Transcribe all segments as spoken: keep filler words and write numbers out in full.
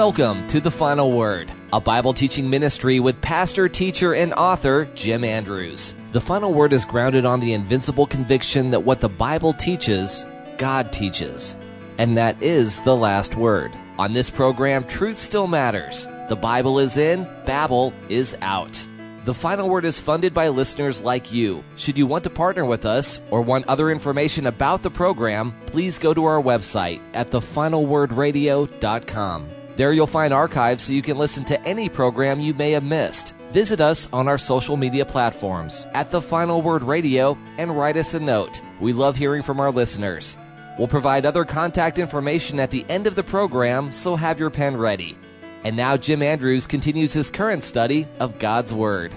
Welcome to The Final Word, a Bible teaching ministry with pastor, teacher, and author Jim Andrews. The Final Word is grounded on the invincible conviction that what the Bible teaches, God teaches. And that is the last word. On this program, truth still matters. The Bible is in, Babel is out. The Final Word is funded by listeners like you. Should you want to partner with us or want other information about the program, please go to our website at the final word radio dot com. There you'll find archives so you can listen to any program you may have missed. Visit us on our social media platforms at The Final Word Radio and write us a note. We love hearing from our listeners. We'll provide other contact information at the end of the program, so have your pen ready. And now Jim Andrews continues his current study of God's Word.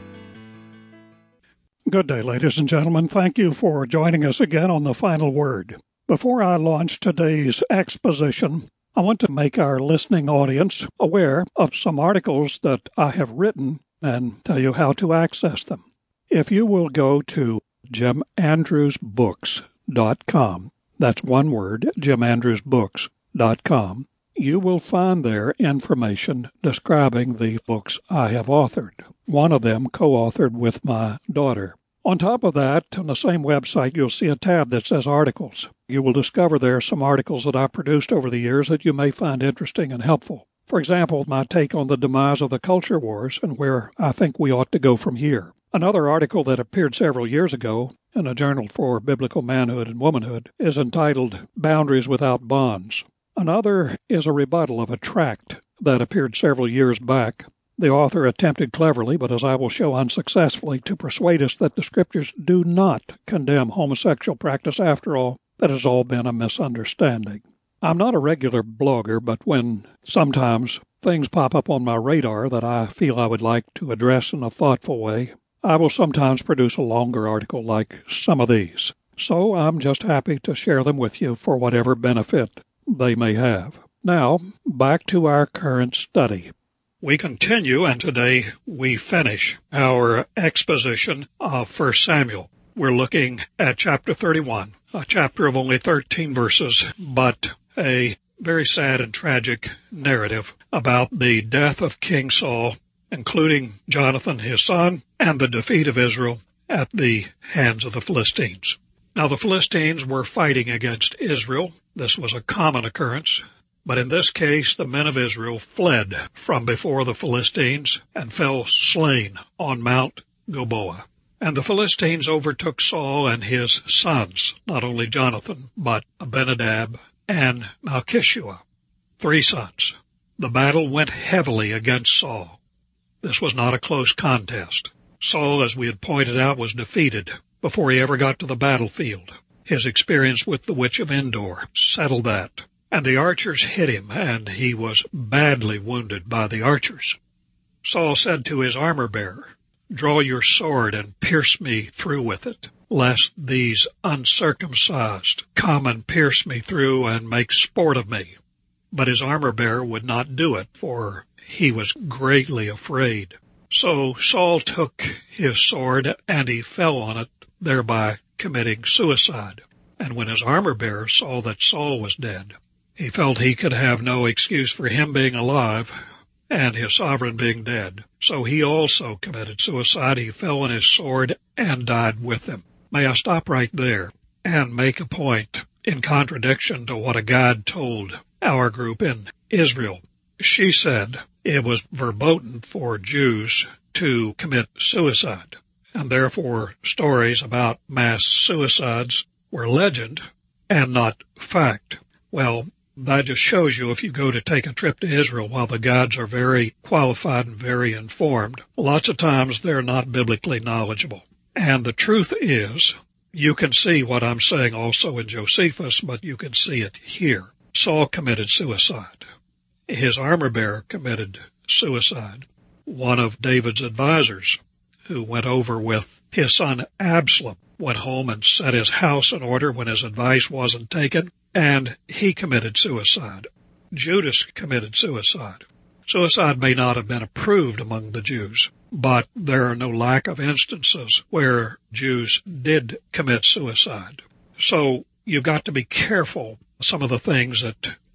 Good day, ladies and gentlemen. Thank you for joining us again on The Final Word. Before I launch today's exposition, I want to make our listening audience aware of some articles that I have written and tell you how to access them. If you will go to jim andrews books dot com, that's one word, jim andrews books dot com, you will find there information describing the books I have authored, one of them co-authored with my daughter. On top of that, on the same website, you'll see a tab that says Articles. You will discover there some articles that I've produced over the years that you may find interesting and helpful. For example, my take on the demise of the culture wars and where I think we ought to go from here. Another article that appeared several years ago in a journal for biblical manhood and womanhood is entitled Boundaries Without Bonds. Another is a rebuttal of a tract that appeared several years back. The author attempted cleverly, but as I will show unsuccessfully, to persuade us that the Scriptures do not condemn homosexual practice after all. That has all been a misunderstanding. I'm not a regular blogger, but when sometimes things pop up on my radar that I feel I would like to address in a thoughtful way, I will sometimes produce a longer article like some of these. So I'm just happy to share them with you for whatever benefit they may have. Now, back to our current study. We continue, and today we finish our exposition of First Samuel. We're looking at chapter thirty-one, a chapter of only thirteen verses, but a very sad and tragic narrative about the death of King Saul, including Jonathan, his son, and the defeat of Israel at the hands of the Philistines. Now, the Philistines were fighting against Israel. This was a common occurrence, but in this case the men of Israel fled from before the Philistines and fell slain on Mount Gilboa. And the Philistines overtook Saul and his sons, not only Jonathan, but Abinadab and Malchishua, three sons. The battle went heavily against Saul. This was not a close contest. Saul, as we had pointed out, was defeated before he ever got to the battlefield. His experience with the Witch of Endor settled that. And the archers hit him, and he was badly wounded by the archers. Saul said to his armor-bearer, "Draw your sword and pierce me through with it, lest these uncircumcised come and pierce me through and make sport of me." But his armor-bearer would not do it, for he was greatly afraid. So Saul took his sword, and he fell on it, thereby committing suicide. And when his armor-bearer saw that Saul was dead, he felt he could have no excuse for him being alive and his sovereign being dead. So he also committed suicide. He fell on his sword and died with him. May I stop right there and make a point in contradiction to what a guide told our group in Israel. She said it was verboten for Jews to commit suicide, and therefore stories about mass suicides were legend and not fact. Well, that just shows you if you go to take a trip to Israel, while the guides are very qualified and very informed, lots of times they're not biblically knowledgeable. And the truth is, you can see what I'm saying also in Josephus, but you can see it here. Saul committed suicide. His armor-bearer committed suicide. One of David's advisors, who went over with his son Absalom, went home and set his house in order when his advice wasn't taken, and he committed suicide. Judas committed suicide. Suicide may not have been approved among the Jews, but there are no lack of instances where Jews did commit suicide. So you've got to be careful some of the things that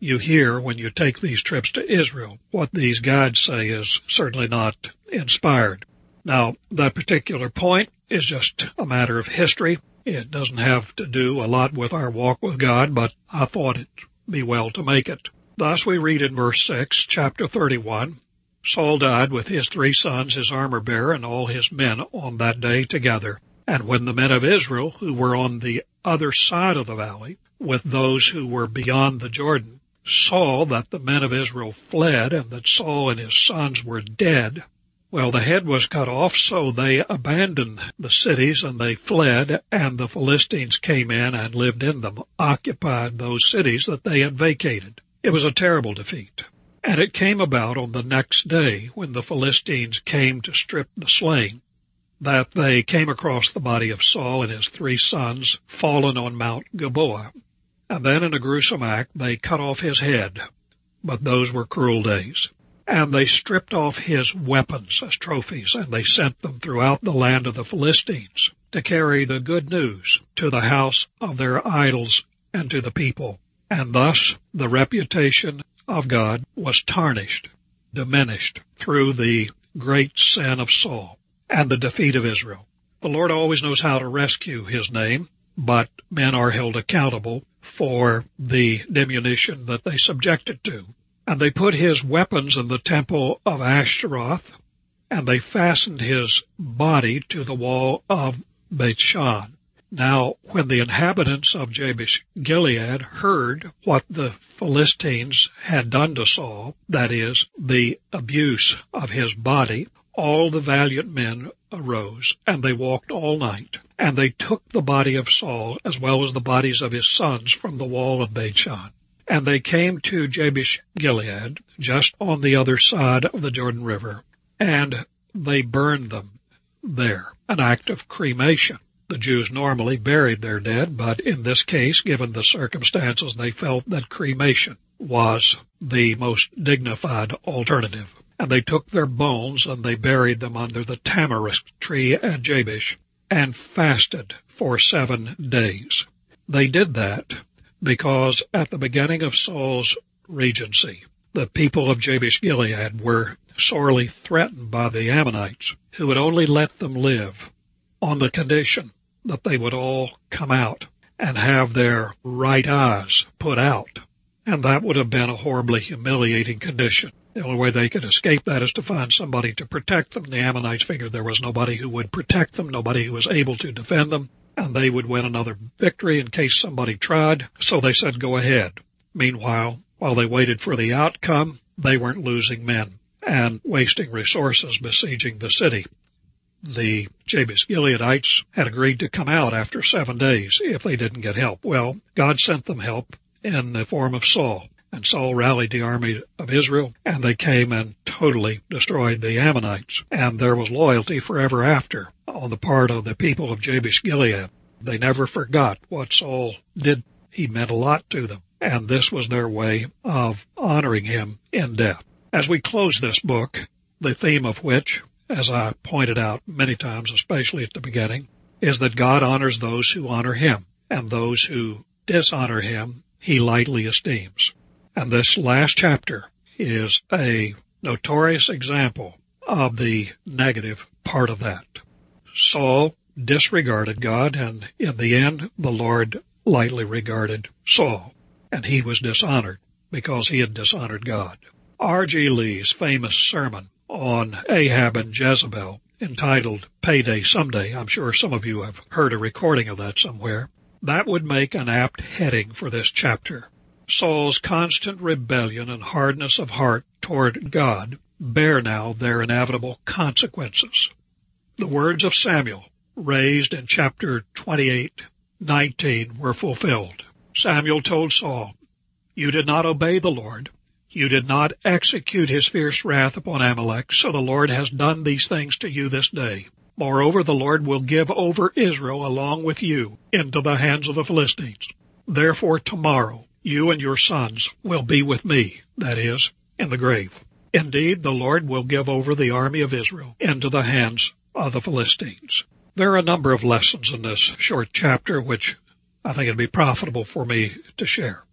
you hear when you take these trips to Israel. What these guides say is certainly not inspired. Now, that particular point is just a matter of history. It doesn't have to do a lot with our walk with God, but I thought it'd be well to make it. Thus we read in verse six, chapter thirty-one, Saul died with his three sons, his armor-bearer, and all his men on that day together. And when the men of Israel, who were on the other side of the valley, with those who were beyond the Jordan, saw that the men of Israel fled, and that Saul and his sons were dead, well, the head was cut off, so they abandoned the cities, and they fled, and the Philistines came in and lived in them, occupied those cities that they had vacated. It was a terrible defeat. And it came about on the next day, when the Philistines came to strip the slain, that they came across the body of Saul and his three sons, fallen on Mount Gilboa. And then in a gruesome act they cut off his head. But those were cruel days. And they stripped off his weapons as trophies, and they sent them throughout the land of the Philistines to carry the good news to the house of their idols and to the people. And thus the reputation of God was tarnished, diminished through the great sin of Saul and the defeat of Israel. The Lord always knows how to rescue his name, but men are held accountable for the diminution that they subjected to. And they put his weapons in the temple of Ashtaroth, and they fastened his body to the wall of Beth-shan. Now, when the inhabitants of Jabesh Gilead heard what the Philistines had done to Saul, that is, the abuse of his body, all the valiant men arose, and they walked all night, and they took the body of Saul, as well as the bodies of his sons, from the wall of Beth-shan. And they came to Jabesh Gilead, just on the other side of the Jordan River, and they burned them there, an act of cremation. The Jews normally buried their dead, but in this case, given the circumstances, they felt that cremation was the most dignified alternative. And they took their bones and they buried them under the tamarisk tree at Jabesh and fasted for seven days. They did that because at the beginning of Saul's regency, the people of Jabesh Gilead were sorely threatened by the Ammonites, who would only let them live on the condition that they would all come out and have their right eyes put out. And that would have been a horribly humiliating condition. The only way they could escape that is to find somebody to protect them. The Ammonites figured there was nobody who would protect them, nobody who was able to defend them, and they would win another victory in case somebody tried. So they said, go ahead. Meanwhile, while they waited for the outcome, they weren't losing men and wasting resources besieging the city. The Jabesh Gileadites had agreed to come out after seven days if they didn't get help. Well, God sent them help in the form of Saul. And Saul rallied the army of Israel, and they came and totally destroyed the Ammonites. And there was loyalty forever after on the part of the people of Jabesh Gilead. They never forgot what Saul did. He meant a lot to them, and this was their way of honoring him in death. As we close this book, the theme of which, as I pointed out many times, especially at the beginning, is that God honors those who honor him, and those who dishonor him he lightly esteems. And this last chapter is a notorious example of the negative part of that. Saul disregarded God, and in the end, the Lord lightly regarded Saul, and he was dishonored because he had dishonored God. R G Lee's famous sermon on Ahab and Jezebel, entitled Payday Someday, I'm sure some of you have heard a recording of that somewhere, that would make an apt heading for this chapter. Saul's constant rebellion and hardness of heart toward God bear now their inevitable consequences. The words of Samuel, raised in chapter twenty-eight nineteen, were fulfilled. Samuel told Saul, "You did not obey the Lord. You did not execute his fierce wrath upon Amalek, so the Lord has done these things to you this day. Moreover, the Lord will give over Israel along with you into the hands of the Philistines. Therefore tomorrow you and your sons will be with me," that is, in the grave. "Indeed, the Lord will give over the army of Israel into the hands of the Philistines." There are a number of lessons in this short chapter which I think it'd be profitable for me to share.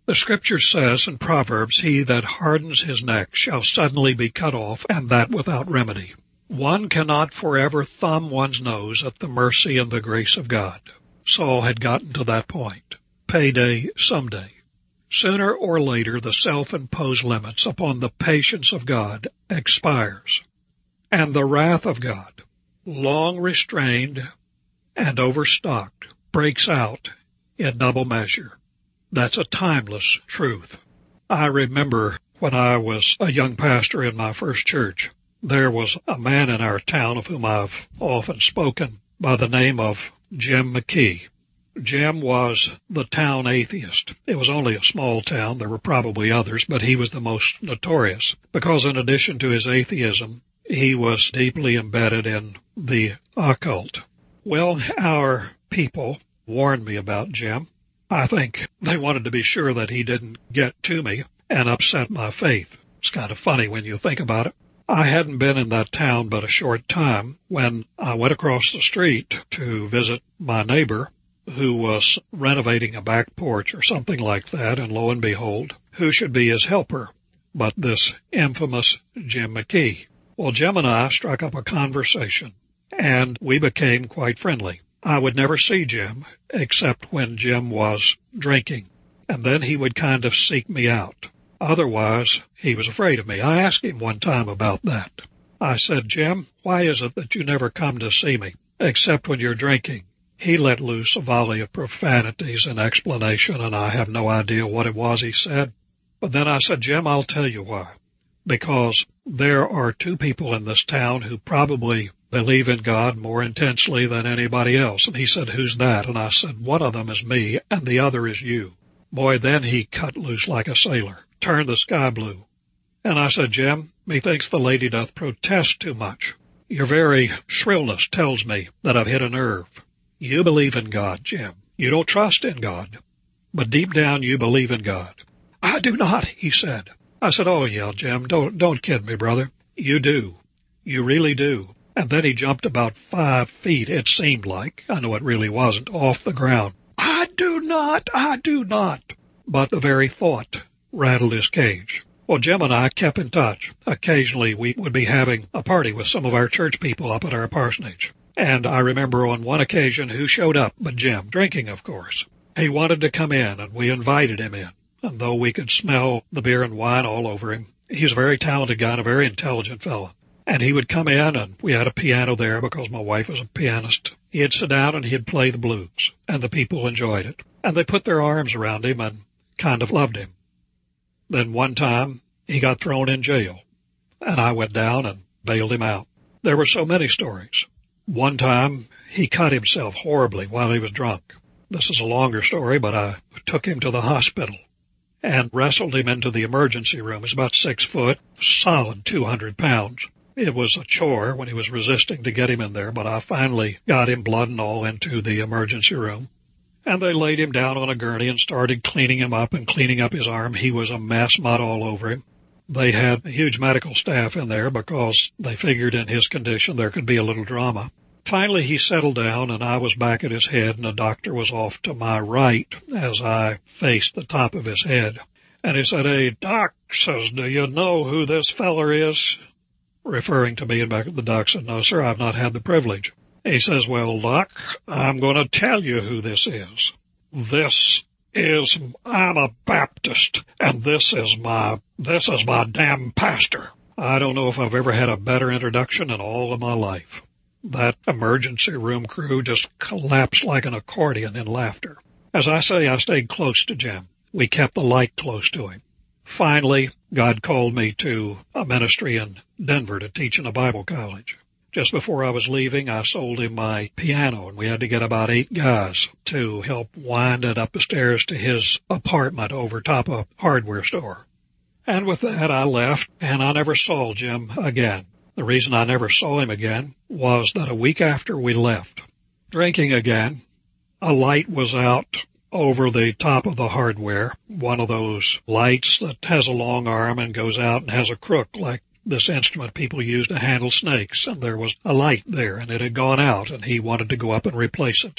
The Scripture says in Proverbs, "He that hardens his neck shall suddenly be cut off, and that without remedy." One cannot forever thumb one's nose at the mercy and the grace of God. Saul had gotten to that point. Payday someday. Sooner or later, the self-imposed limits upon the patience of God expires, and the wrath of God, long restrained and overstocked, breaks out in double measure. That's a timeless truth. I remember when I was a young pastor in my first church, there was a man in our town of whom I've often spoken by the name of Jim McKee. Jim was the town atheist. It was only a small town. There were probably others, but he was the most notorious because in addition to his atheism, he was deeply embedded in the occult. Well, our people warned me about Jim. I think they wanted to be sure that he didn't get to me and upset my faith. It's kind of funny when you think about it. I hadn't been in that town but a short time when I went across the street to visit my neighbor who was renovating a back porch or something like that, and lo and behold, who should be his helper but this infamous Jim McKee. Well, Jim and I struck up a conversation, and we became quite friendly. I would never see Jim except when Jim was drinking, and then he would kind of seek me out. Otherwise, he was afraid of me. I asked him one time about that. I said, "Jim, why is it that you never come to see me except when you're drinking?" He let loose a volley of profanities in explanation, and I have no idea what it was he said. But then I said, "Jim, I'll tell you why. Because there are two people in this town who probably believe in God more intensely than anybody else." And he said, "Who's that?" And I said, "One of them is me, and the other is you." Boy, then he cut loose like a sailor, turned the sky blue. And I said, "Jim, methinks the lady doth protest too much. Your very shrillness tells me that I've hit a nerve. You believe in God, Jim. You don't trust in God, but deep down you believe in God." "I do not," he said. I said, "Oh, yeah, Jim, don't, don't kid me, brother. You do. You really do." And then he jumped about five feet, it seemed like. I know it really wasn't, off the ground. "I do not, I do not." But the very thought rattled his cage. Well, Jim and I kept in touch. Occasionally we would be having a party with some of our church people up at our parsonage. And I remember on one occasion who showed up but Jim, drinking, of course. He wanted to come in, and we invited him in. And though we could smell the beer and wine all over him, he's a very talented guy and a very intelligent fellow. And he would come in, and we had a piano there because my wife was a pianist. He'd sit down and he'd play the blues, and the people enjoyed it. And they put their arms around him and kind of loved him. Then one time he got thrown in jail, and I went down and bailed him out. There were so many stories. One time he cut himself horribly while he was drunk. This is a longer story, but I took him to the hospital and wrestled him into the emergency room. He's about six foot, solid two hundred pounds. It was a chore when he was resisting to get him in there, but I finally got him blood and all into the emergency room. And they laid him down on a gurney and started cleaning him up and cleaning up his arm. He was a mess, mud all over him. They had a huge medical staff in there because they figured in his condition there could be a little drama. Finally, he settled down, and I was back at his head, and the doctor was off to my right as I faced the top of his head. And he said, "Hey, Doc," says, "do you know who this feller is?" Referring to me, and back at the doc said, "No, sir, I've not had the privilege." He says, "Well, Doc, I'm going to tell you who this is. This is, I'm a Baptist, and this is my, this is my damn pastor." I don't know if I've ever had a better introduction in all of my life. That emergency room crew just collapsed like an accordion in laughter. As I say, I stayed close to Jim. We kept the light close to him. Finally, God called me to a ministry in Denver to teach in a Bible college. Just before I was leaving, I sold him my piano, and we had to get about eight guys to help wind it up the stairs to his apartment over top of a hardware store. And with that, I left, and I never saw Jim again. The reason I never saw him again was that a week after we left, drinking again, a light was out over the top of the hardware, one of those lights that has a long arm and goes out and has a crook like this instrument people use to handle snakes. And there was a light there, and it had gone out, and he wanted to go up and replace it.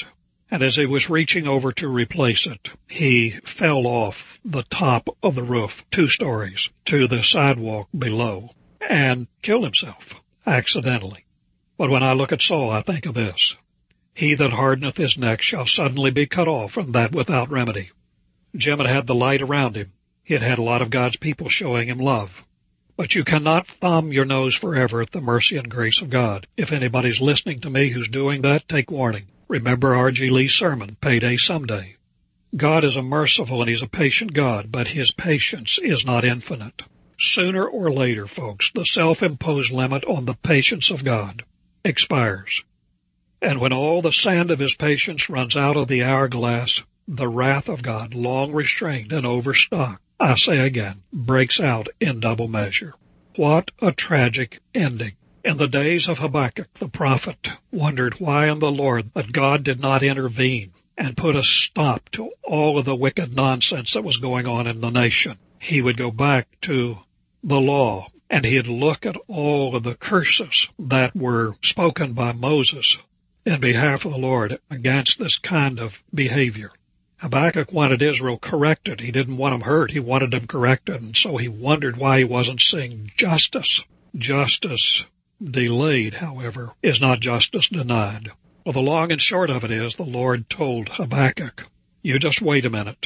And as he was reaching over to replace it, he fell off the top of the roof, two stories, to the sidewalk below, and killed himself accidentally. But when I look at Saul, I think of this: he that hardeneth his neck shall suddenly be cut off, and that without remedy. Jim had had the light around him. He had had a lot of God's people showing him love. But you cannot thumb your nose forever at the mercy and grace of God. If anybody's listening to me who's doing that, take warning. Remember R G Lee's sermon, Payday Someday. God is a merciful and He's a patient God, but His patience is not infinite. Sooner or later, folks, the self-imposed limit on the patience of God expires. And when all the sand of His patience runs out of the hourglass, the wrath of God, long restrained and overstocked, I say again, breaks out in double measure. What a tragic ending. In the days of Habakkuk, the prophet wondered why in the Lord that God did not intervene and put a stop to all of the wicked nonsense that was going on in the nation. He would go back to the law, and he'd look at all of the curses that were spoken by Moses in behalf of the Lord against this kind of behavior. Habakkuk wanted Israel corrected. He didn't want them hurt. He wanted them corrected, and so he wondered why he wasn't seeing justice. Justice delayed, however, is not justice denied. Well, the long and short of it is the Lord told Habakkuk, you just wait a minute.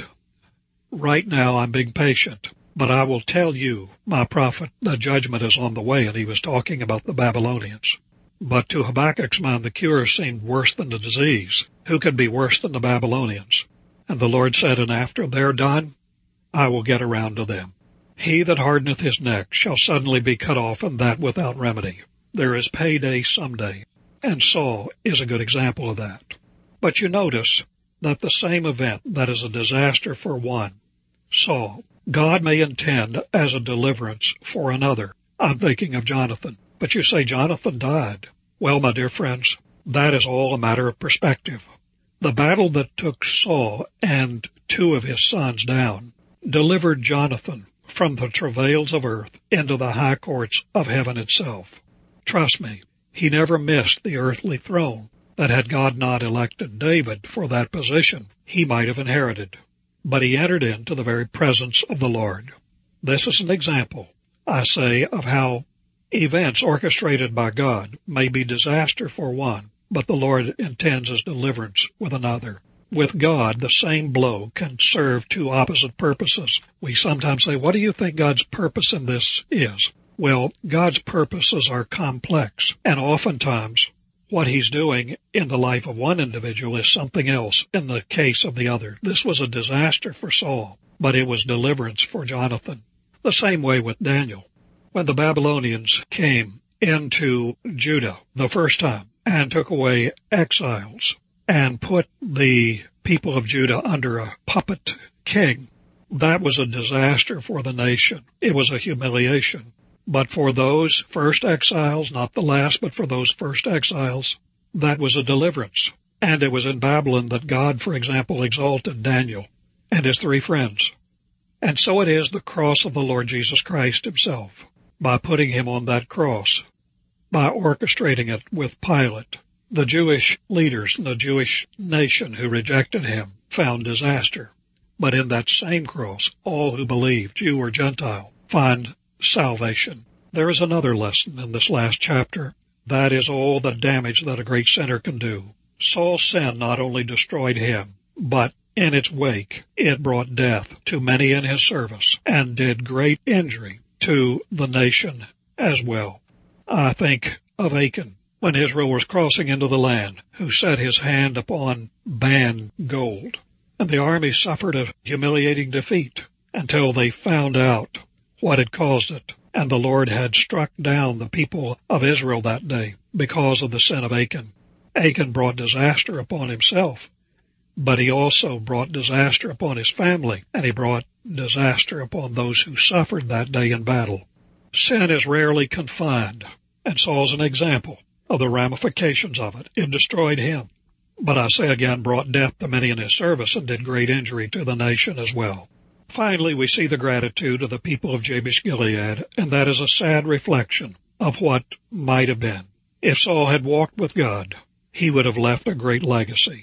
Right now I'm being patient, but I will tell you, my prophet, the judgment is on the way, and he was talking about the Babylonians. But to Habakkuk's mind, the cure seemed worse than the disease. Who could be worse than the Babylonians? And the Lord said, and after they're done, I will get around to them. He that hardeneth his neck shall suddenly be cut off, and that without remedy. There is payday someday, and Saul is a good example of that. But you notice that the same event that is a disaster for one, Saul, God may intend as a deliverance for another. I'm thinking of Jonathan. But you say Jonathan died. Well, my dear friends, that is all a matter of perspective. The battle that took Saul and two of his sons down delivered Jonathan from the travails of earth into the high courts of heaven itself. Trust me, he never missed the earthly throne that had God not elected David for that position, he might have inherited. But he entered into the very presence of the Lord. This is an example, I say, of how events orchestrated by God may be disaster for one, but the Lord intends as deliverance with another. With God, the same blow can serve two opposite purposes. We sometimes say, what do you think God's purpose in this is? Well, God's purposes are complex, and oftentimes what He's doing in the life of one individual is something else in the case of the other. This was a disaster for Saul, but it was deliverance for Jonathan. The same way with Daniel. When the Babylonians came into Judah the first time and took away exiles and put the people of Judah under a puppet king, that was a disaster for the nation. It was a humiliation. But for those first exiles, not the last, but for those first exiles, that was a deliverance. And it was in Babylon that God, for example, exalted Daniel and his three friends. And so it is the cross of the Lord Jesus Christ Himself. By putting Him on that cross, by orchestrating it with Pilate, the Jewish leaders and the Jewish nation who rejected Him found disaster. But in that same cross, all who believe, Jew or Gentile, find salvation. There is another lesson in this last chapter. That is all the damage that a great sinner can do. Saul's sin not only destroyed him, but in its wake it brought death to many in his service and did great injury to the nation as well. I think of Achan, when Israel was crossing into the land, who set his hand upon banned gold. And the army suffered a humiliating defeat until they found out what had caused it. And the Lord had struck down the people of Israel that day because of the sin of Achan. Achan brought disaster upon himself, but he also brought disaster upon his family, and he brought disaster upon those who suffered that day in battle. Sin is rarely confined, and Saul's an example of the ramifications of it. It destroyed him, but I say again, brought death to many in his service and did great injury to the nation as well. Finally, we see the gratitude of the people of Jabesh-Gilead, and that is a sad reflection of what might have been. If Saul had walked with God, he would have left a great legacy.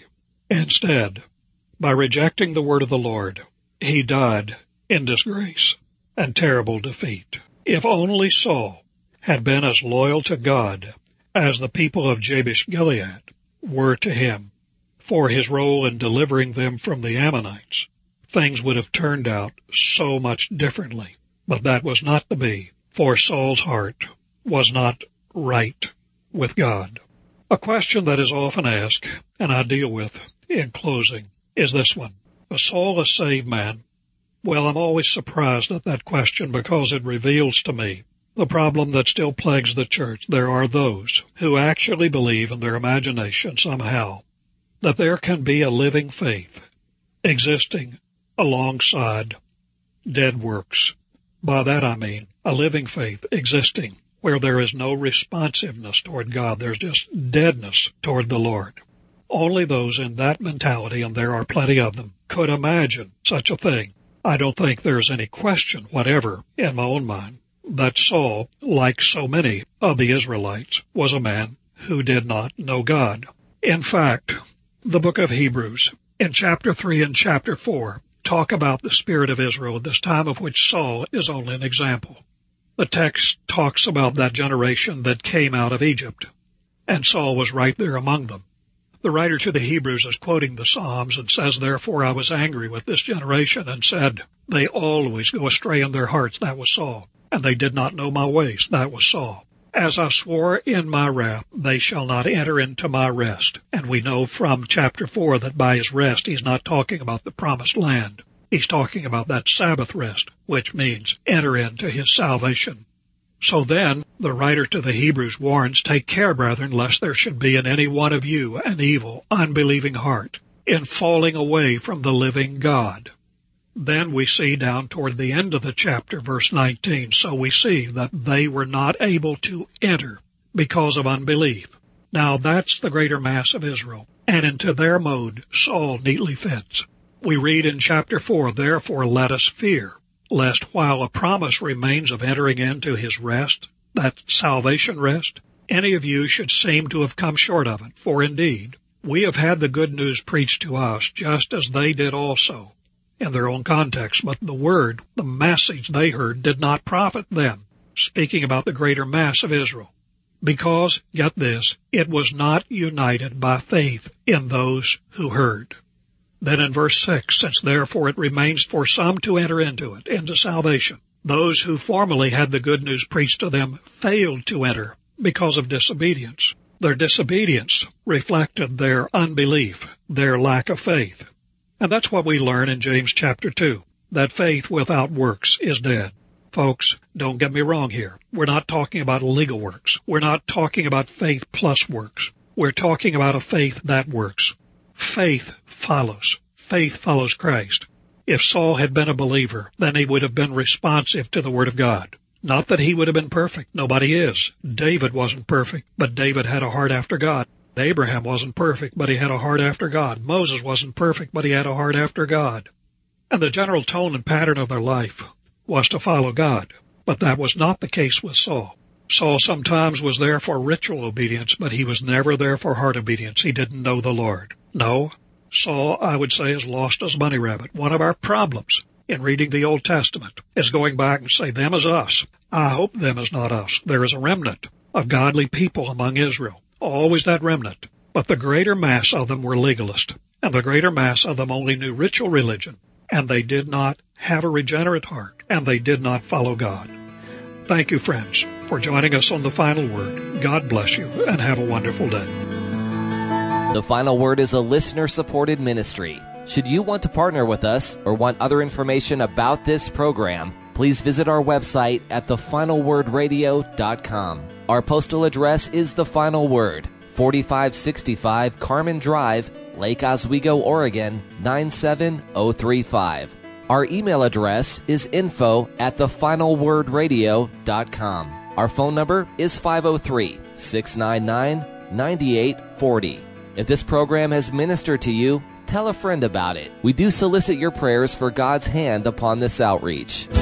Instead, by rejecting the word of the Lord, he died in disgrace and terrible defeat. If only Saul had been as loyal to God as the people of Jabesh-Gilead were to him for his role in delivering them from the Ammonites, things would have turned out so much differently. But that was not to be, for Saul's heart was not right with God. A question that is often asked, and I deal with in closing, is this one. Was Saul a saved man? Well, I'm always surprised at that question because it reveals to me the problem that still plagues the church. There are those who actually believe in their imagination somehow that there can be a living faith existing alongside dead works. By that I mean a living faith existing where there is no responsiveness toward God. There's just deadness toward the Lord. Only those in that mentality, and there are plenty of them, could imagine such a thing. I don't think there's any question whatever in my own mind that Saul, like so many of the Israelites, was a man who did not know God. In fact, the book of Hebrews, in chapter three and chapter four, talk about the spirit of Israel at this time, of which Saul is only an example. The text talks about that generation that came out of Egypt, and Saul was right there among them. The writer to the Hebrews is quoting the Psalms and says, "Therefore I was angry with this generation and said, they always go astray in their hearts," that was Saul, "and they did not know my ways," that was Saul. "As I swore in my wrath, they shall not enter into my rest." And we know from chapter four that by his rest he's not talking about the promised land. He's talking about that Sabbath rest, which means enter into his salvation. So then, the writer to the Hebrews warns, "Take care, brethren, lest there should be in any one of you an evil, unbelieving heart, in falling away from the living God." Then we see down toward the end of the chapter, verse nineteen, so we see that they were not able to enter because of unbelief. Now that's the greater mass of Israel, and into their mode Saul neatly fits. We read in chapter four, "Therefore let us fear, lest while a promise remains of entering into his rest," that salvation rest, "any of you should seem to have come short of it. For indeed, we have had the good news preached to us, just as they did also," in their own context, "but the word, the message they heard, did not profit them," speaking about the greater mass of Israel, "because," get this, "it was not united by faith in those who heard." Then in verse six, "Since therefore it remains for some to enter into it, into salvation, those who formerly had the good news preached to them failed to enter because of disobedience." Their disobedience reflected their unbelief, their lack of faith. And that's what we learn in James chapter two, that faith without works is dead. Folks, don't get me wrong here. We're not talking about legal works. We're not talking about faith plus works. We're talking about a faith that works. Faith follows. Faith follows Christ. If Saul had been a believer, then he would have been responsive to the Word of God. Not that he would have been perfect. Nobody is. David wasn't perfect, but David had a heart after God. Abraham wasn't perfect, but he had a heart after God. Moses wasn't perfect, but he had a heart after God. And the general tone and pattern of their life was to follow God. But that was not the case with Saul. Saul sometimes was there for ritual obedience, but he was never there for heart obedience. He didn't know the Lord. No, Saul, I would say, is lost as a bunny rabbit. One of our problems in reading the Old Testament is going back and say, them is us. I hope them is not us. There is a remnant of godly people among Israel. Always that remnant. But the greater mass of them were legalist, and the greater mass of them only knew ritual religion, and they did not have a regenerate heart, and they did not follow God. Thank you, friends, for joining us on The Final Word. God bless you, and have a wonderful day. The Final Word is a listener-supported ministry. Should you want to partner with us or want other information about this program, please visit our website at the final word radio dot com. Our postal address is The Final Word, forty-five sixty-five Carmen Drive, Lake Oswego, Oregon, nine seven zero three five. Our email address is info at the final word radio dot com. Our phone number is five oh three, six nine nine, nine eight four oh. If this program has ministered to you, tell a friend about it. We do solicit your prayers for God's hand upon this outreach.